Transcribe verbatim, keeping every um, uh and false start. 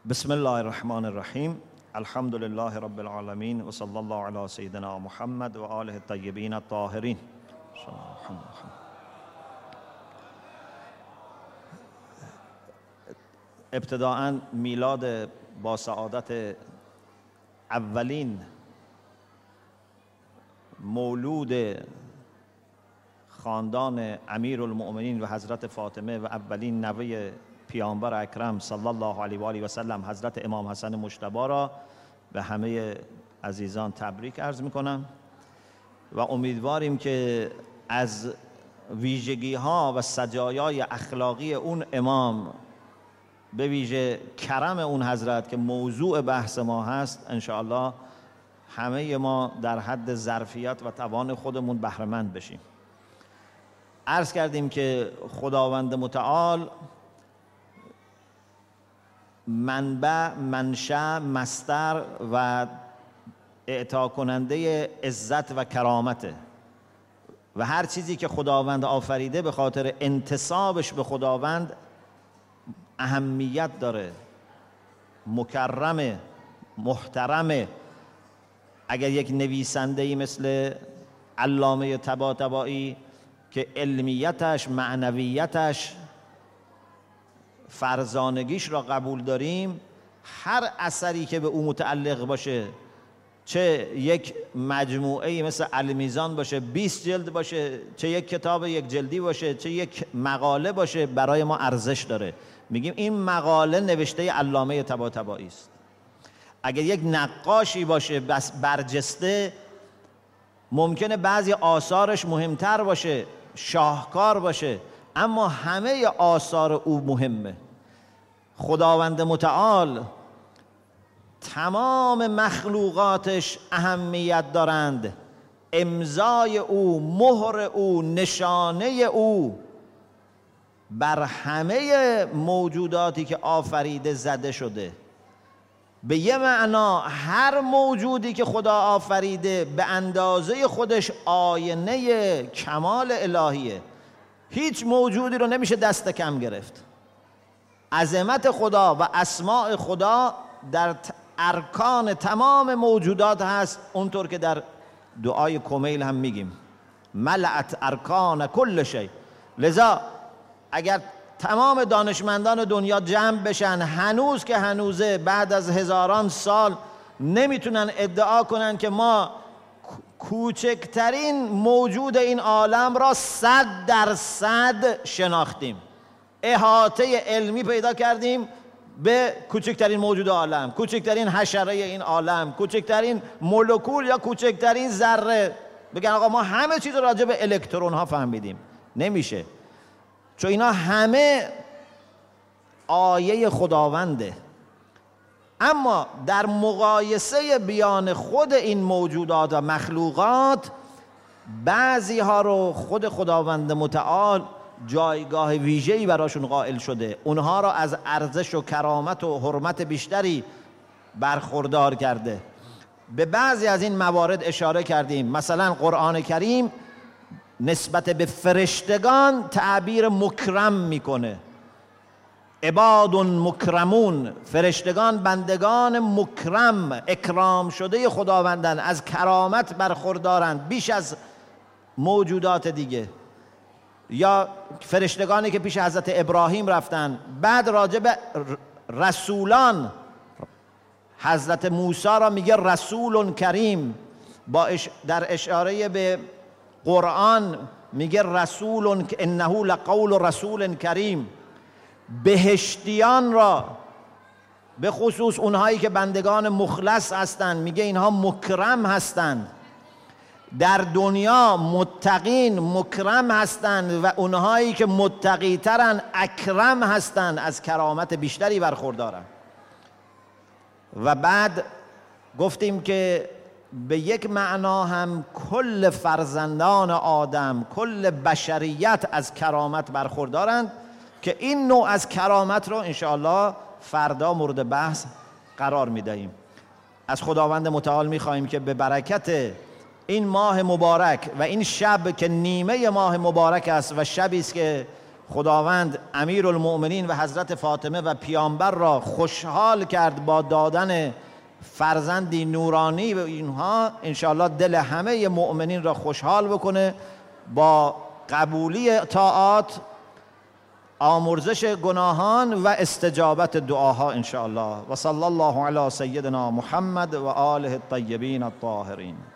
بسم الله الرحمن الرحیم. الحمد لله رب العالمین و صلی الله علی سیدنا محمد و آله الطیبین الطاهرین. ابتداءً میلاد با سعادت اولین مولود خاندان امیرالمؤمنین و حضرت فاطمه و اولین نوه پیامبر اکرم صلی الله علیه و آله و سلم حضرت امام حسن مجتبی را به همه عزیزان تبریک عرض میکنم و امیدواریم که از ویژگی ها و سجایای اخلاقی اون امام، به ویژه کرم اون حضرت که موضوع بحث ما هست، انشاءالله همه ما در حد ظرفیت و توان خودمون بهره مند بشیم. عرض کردیم که خداوند متعال منبع، منشأ، مصدر و اعطا کننده عزت و کرامته و هر چیزی که خداوند آفریده به خاطر انتسابش به خداوند اهمیت داره، مکرمه، محترمه. اگر یک نویسنده‌ای مثل علامه طباطبایی که علمیتش، معنویتش، فرزانگیش را قبول داریم، هر اثری که به او متعلق باشه، چه یک مجموعه مثل المیزان باشه بیست جلد باشه، چه یک کتاب یک جلدی باشه، چه یک مقاله باشه، برای ما ارزش داره. میگیم این مقاله نوشته علامه طباطبایی است. اگر یک نقاشی باشه بس برجسته، ممکنه بعضی آثارش مهمتر باشه، شاهکار باشه، اما همه آثار او مهمه. خداوند متعال تمام مخلوقاتش اهمیت دارند. امضای او، مهر او، نشانه او بر همه موجوداتی که آفریده زده شده. به یه معنا هر موجودی که خدا آفریده به اندازه خودش آینه کمال الهیه. هیچ موجودی رو نمیشه دست کم گرفت. عظمت خدا و اسماء خدا در ارکان تمام موجودات هست، اونطور که در دعای کمیل هم میگیم ملأت ارکان کل شیء. لذا اگر تمام دانشمندان دنیا جمع بشن، هنوز که هنوزه بعد از هزاران سال نمیتونن ادعا کنن که ما کوچکترین موجود این عالم را صد درصد شناختیم، احاطه علمی پیدا کردیم به کوچکترین موجود عالم، کوچکترین حشره این عالم، کوچکترین مولکول یا کوچکترین ذره. بگن آقا ما همه چیز راجع به الکترون ها فهمیدیم. نمیشه، چون اینا همه آیه خداونده. اما در مقایسه بیان خود این موجودات و مخلوقات، بعضی ها رو خود خداوند متعال جایگاه ویژه‌ای براشون قائل شده، اونها را از ارزش و کرامت و حرمت بیشتری برخوردار کرده. به بعضی از این موارد اشاره کردیم. مثلا قرآن کریم نسبت به فرشتگان تعبیر مکرم میکنه. عباد مکرمون، فرشتگان بندگان مکرم، اکرام شده خداوندن، از کرامت برخوردارند بیش از موجودات دیگه. یا فرشتگانی که پیش حضرت ابراهیم رفتن. بعد راجع به رسولان حضرت موسی را میگه رسول کریم، با اش در اشاره به قرآن میگه رسول انه لقول رسول کریم. بهشتیان را به خصوص اونهایی که بندگان مخلص هستند میگه اینها مکرم هستند. در دنیا متقین مکرم هستند و اونهایی که متقی ترن اکرم هستند، از کرامت بیشتری برخوردارند. و بعد گفتیم که به یک معنا هم کل فرزندان آدم، کل بشریت از کرامت برخوردارند که این نوع از کرامت رو انشاءالله فردا مورد بحث قرار میدهیم. از خداوند متعال میخواهیم که به برکت این ماه مبارک و این شب که نیمه ماه مبارک است و شبی است که خداوند امیر المؤمنین و حضرت فاطمه و پیامبر را خوشحال کرد با دادن فرزندی نورانی و اینها، انشاءالله دل همه مؤمنین را خوشحال بکنه با قبولی طاعات، آمرزش گناهان و استجابت دعاها انشاءالله. و صلی الله علی سیدنا محمد و آله الطیبین الطاهرین.